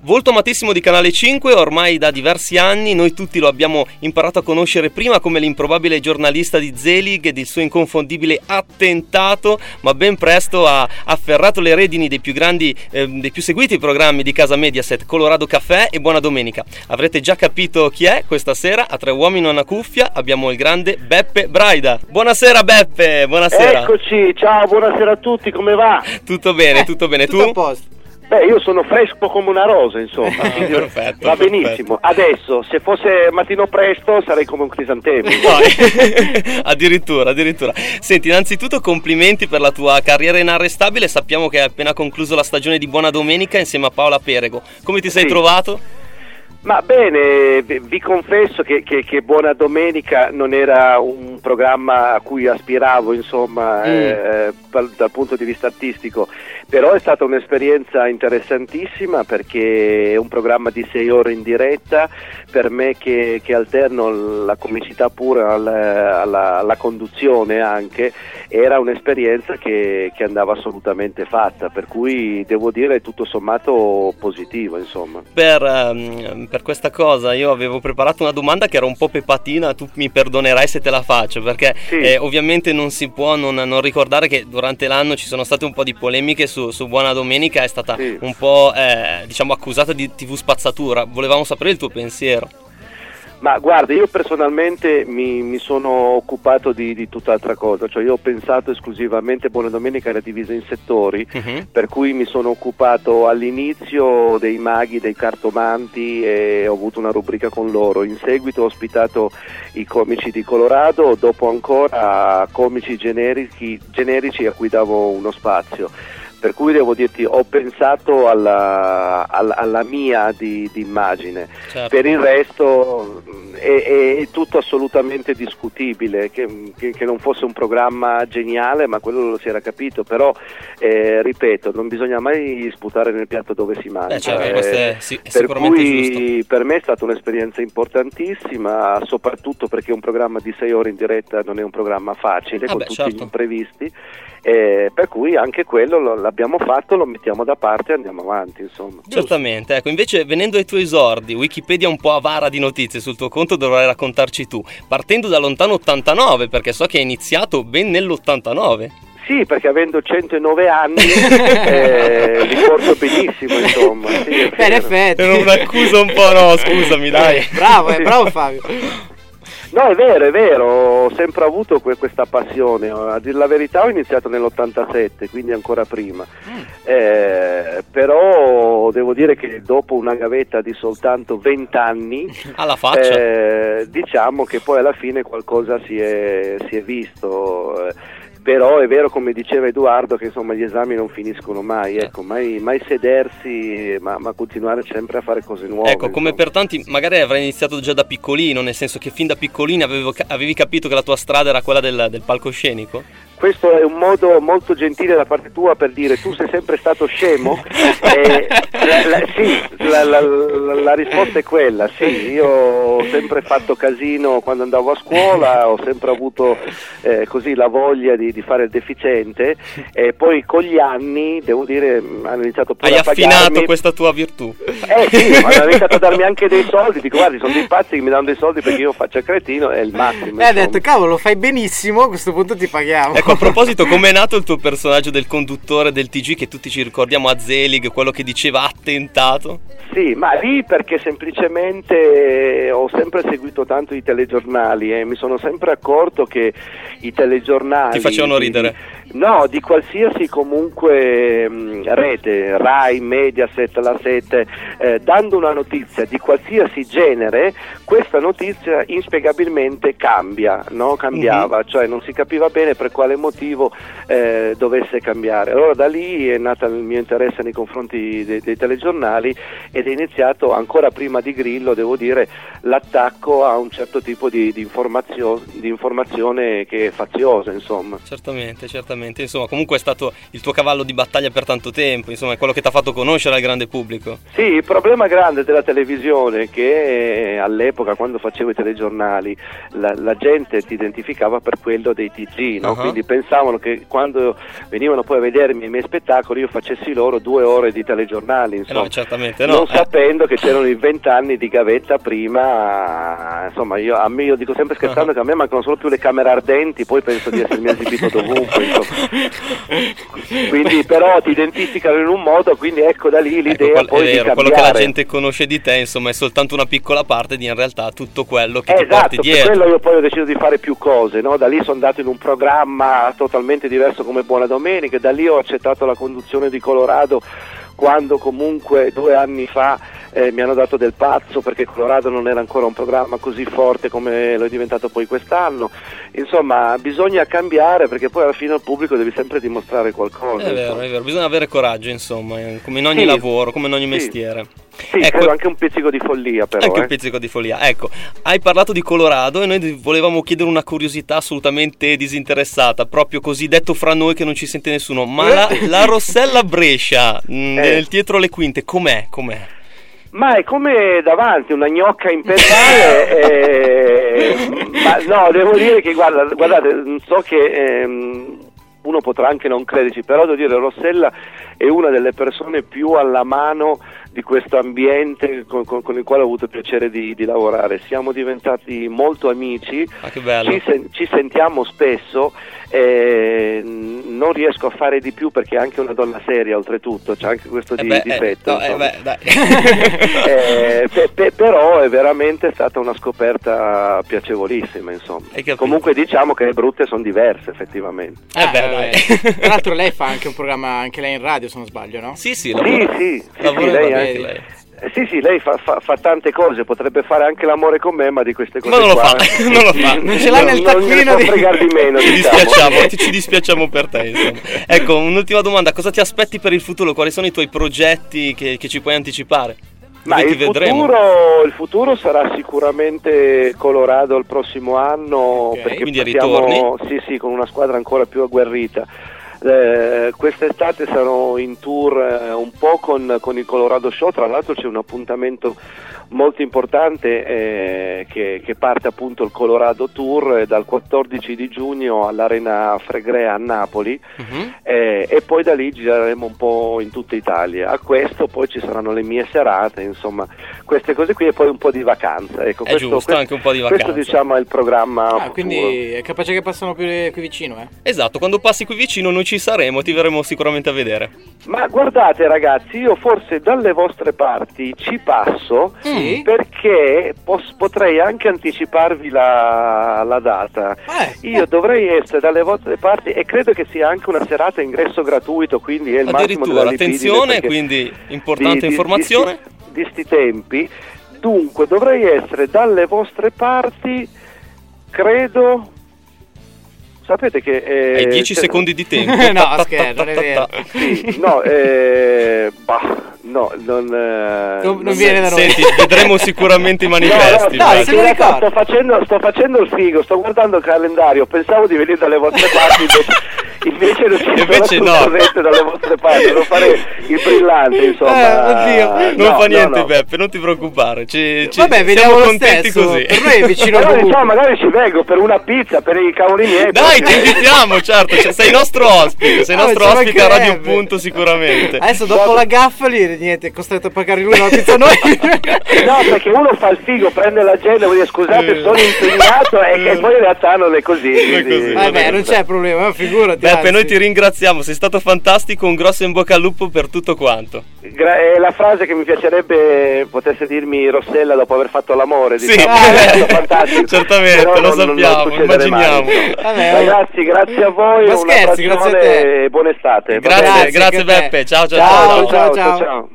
Volto amatissimo di Canale 5 ormai da diversi anni, noi tutti lo abbiamo imparato a conoscere prima come l'improbabile giornalista di Zelig ed il suo inconfondibile attentato, ma ben presto ha afferrato le redini dei più grandi, dei più seguiti programmi di casa Mediaset, Colorado Caffè e Buona Domenica. Avrete già capito chi è questa sera, a Tre Uomini e una Cuffia abbiamo il grande Beppe Braida. Buonasera Beppe, buonasera. Eccoci, ciao, buonasera a tutti, come va? Tutto bene, tutto bene, tutto tu? a posto. Beh, io sono fresco come una rosa, insomma. Perfetto, va benissimo. Adesso, se fosse mattino presto, sarei come un crisantemo. Addirittura. Senti, innanzitutto complimenti per la tua carriera inarrestabile. Sappiamo che hai appena concluso la stagione di Buona Domenica insieme a Paola Perego. Come ti sei trovato? Ma bene, vi confesso che Buona Domenica non era un programma a cui aspiravo, insomma, dal punto di vista artistico, però è stata un'esperienza interessantissima perché è un programma di 6 ore in diretta, per me che alterno la comicità pura alla conduzione anche, era un'esperienza che andava assolutamente fatta, per cui devo dire tutto sommato positivo, insomma. Per questa cosa io avevo preparato una domanda che era un po' pepatina, tu mi perdonerai se te la faccio, perché sì. Ovviamente non si può non ricordare che durante l'anno ci sono state un po' di polemiche su Buona Domenica, è stata un po' diciamo accusata di TV spazzatura. Volevamo sapere il tuo pensiero. Ma guarda, io personalmente mi sono occupato di tutt'altra cosa, cioè io ho pensato esclusivamente, Buona Domenica era divisa in settori, per cui mi sono occupato all'inizio dei maghi, dei cartomanti e ho avuto una rubrica con loro, in seguito ho ospitato i comici di Colorado, dopo ancora comici generici a cui davo uno spazio. Per cui devo dirti, ho pensato alla mia di immagine, certo. Per il resto è tutto assolutamente discutibile, che non fosse un programma geniale, ma quello lo si era capito, però ripeto, non bisogna mai sputare nel piatto dove si mangia, certo, è per sicuramente cui giusto. Per me è stata un'esperienza importantissima, soprattutto perché un programma di 6 ore in diretta non è un programma facile, con tutti certo. gli imprevisti, per cui anche quello l'abbiamo fatto, lo mettiamo da parte e andiamo avanti, insomma. Certamente, ecco, invece venendo ai tuoi esordi, Wikipedia è un po' avara di notizie sul tuo conto, dovrai raccontarci tu, partendo da lontano 89, perché so che hai iniziato ben nell'89. Sì, perché avendo 109 anni ricordo benissimo, insomma. Sì, per effetti. Era un'accusa un po', no, scusami, dai. Bravo Fabio. No, è vero, ho sempre avuto questa passione, a dire la verità ho iniziato nell'87, quindi ancora prima, però devo dire che dopo una gavetta di soltanto 20 anni, alla faccia, diciamo che poi alla fine qualcosa si è visto. Però è vero, come diceva Edoardo, che insomma gli esami non finiscono mai, ecco, mai sedersi, ma continuare sempre a fare cose nuove. Ecco, come per tanti magari avrai iniziato già da piccolino, nel senso che fin da piccolino avevi capito che la tua strada era quella del palcoscenico? Questo è un modo molto gentile da parte tua per dire tu sei sempre stato scemo? Sì, la risposta è quella, sì, io ho sempre fatto casino quando andavo a scuola, ho sempre avuto così la voglia di fare il deficiente, e poi con gli anni, devo dire, hanno iniziato pure a pagarmi. Hai affinato questa tua virtù. Sì, hanno iniziato a darmi anche dei soldi, dico guardi, sono dei pazzi che mi danno dei soldi perché io faccio il cretino, è il massimo. Ha detto, cavolo, fai benissimo, a questo punto ti paghiamo. Ecco, a proposito, com'è nato il tuo personaggio del conduttore del TG che tutti ci ricordiamo a Zelig, quello che diceva attentato? Sì, ma lì perché semplicemente ho sempre seguito tanto i telegiornali e mi sono sempre accorto che i telegiornali ti facevano ridere? No, di qualsiasi comunque rete, Rai, Mediaset, La 7, dando una notizia di qualsiasi genere, questa notizia inspiegabilmente cambiava, cioè non si capiva bene per quale motivo dovesse cambiare. Allora da lì è nato il mio interesse nei confronti dei telegiornali ed è iniziato ancora prima di Grillo, devo dire, l'attacco a un certo tipo di informazione che è faziosa, insomma. Certamente. certamente. Insomma, comunque è stato il tuo cavallo di battaglia per tanto tempo, insomma, è quello che ti ha fatto conoscere al grande pubblico. Sì, il problema grande della televisione che all'epoca, quando facevo i telegiornali, la gente ti identificava per quello dei TG, no? Quindi pensavano che quando venivano poi a vedermi i miei spettacoli io facessi loro 2 ore di telegiornali, insomma, no, certamente no, non sapendo che c'erano i 20 anni di gavetta prima. Insomma, io dico sempre scherzando che a me mancano solo più le camere ardenti, poi penso di essermi esibito dovunque, insomma. Quindi però ti identificano in un modo, quindi ecco da lì l'idea poi di cambiare. Quello che la gente conosce di te, insomma, è soltanto una piccola parte di in realtà tutto quello che ti porti dietro. Per quello io poi ho deciso di fare più cose, no? Da lì sono andato in un programma totalmente diverso come Buona Domenica, da lì ho accettato la conduzione di Colorado, quando comunque 2 anni fa mi hanno dato del pazzo, perché Colorado non era ancora un programma così forte come lo è diventato poi quest'anno. Insomma, bisogna cambiare, perché poi alla fine al pubblico devi sempre dimostrare qualcosa. È vero, bisogna avere coraggio, insomma, come in ogni lavoro, come in ogni mestiere. Sì, ecco, credo anche un pizzico di follia, però. Anche un pizzico di follia. Ecco, hai parlato di Colorado e noi volevamo chiedere una curiosità assolutamente disinteressata, proprio così detto fra noi che non ci sente nessuno. Ma la Rossella Brescia, nel dietro le quinte, com'è? Ma è come davanti una gnocca imperiale. Ma no, devo dire che guardate, so che uno potrà anche non crederci, però devo dire Rossella è una delle persone più alla mano di questo ambiente con il quale ho avuto il piacere di lavorare. Siamo diventati molto amici, che bello. Ci sentiamo spesso, non riesco a fare di più perché è anche una donna seria, oltretutto c'è anche questo difetto, dai. Però è veramente stata una scoperta piacevolissima, insomma. Comunque diciamo che le brutte sono diverse, effettivamente. Tra l'altro lei fa anche un programma, anche lei in radio, se non sbaglio, no? Sì, lei fa tante cose, potrebbe fare anche l'amore con me, ma di queste cose non lo fa. Non ce l'ha nel taccuino di fregare di meno. Ci dispiacciamo per te, insomma. Ecco, un'ultima domanda, cosa ti aspetti per il futuro? Quali sono i tuoi progetti che ci puoi anticipare? Ma il futuro sarà sicuramente Colorado il prossimo anno, perché quindi ritorni? Sì, con una squadra ancora più agguerrita. Quest'estate sarò in tour un po' con il Colorado Show, tra l'altro c'è un appuntamento molto importante che parte appunto il Colorado Tour dal 14 di giugno all'Arena Fregrea a Napoli, e poi da lì gireremo un po' in tutta Italia. A questo poi ci saranno le mie serate, insomma queste cose qui, e poi un po' di vacanza, ecco. Questo anche un po' di vacanza. Questo diciamo è il programma futuro. Quindi è capace che passano qui vicino, Esatto, quando passi qui vicino noi ci saremo, ti verremo sicuramente a vedere. Ma guardate ragazzi, io forse dalle vostre parti ci passo, perché potrei anche anticiparvi la data. Io dovrei essere dalle vostre parti, e credo che sia anche una serata a ingresso gratuito, quindi è il massimo della attenzione, quindi importante informazione di sti tempi. Dunque dovrei essere dalle vostre parti, credo. Sapete che hai 10 secondi di tempo. No, scherzo, non è vero. Non viene da noi. Senti, vedremo sicuramente i manifesti. Sto facendo il figo, sto guardando il calendario, pensavo di venire dalle vostre parti, invece non ci sono dalle vostre parti, devo fare il brillante, insomma. Non fa niente, Beppe, non ti preoccupare. Vabbè, vediamo lo stesso. Così. Per noi è vicino a magari ci vengo per una pizza, per i cavoli miei. Dai, ti invitiamo, certo, sei nostro ospite, a Radio Punto sicuramente. Adesso dopo la gaffa lì, niente, è costretto a pagare lui una pizza a noi. No, perché uno fa il figo, prende l'agenda e vuol dire scusate, sono impegnato, e poi in realtà non è così. Vabbè, non c'è problema, figurati. Beppe, noi ti ringraziamo, sei stato fantastico, un grosso in bocca al lupo per tutto quanto. La frase che mi piacerebbe potesse dirmi Rossella dopo aver fatto l'amore, diciamo, fantastico. Certamente, però lo sappiamo, immaginiamo. Ragazzi, grazie a voi, grazie a te. E buona estate. Grazie Beppe, ciao. Ciao.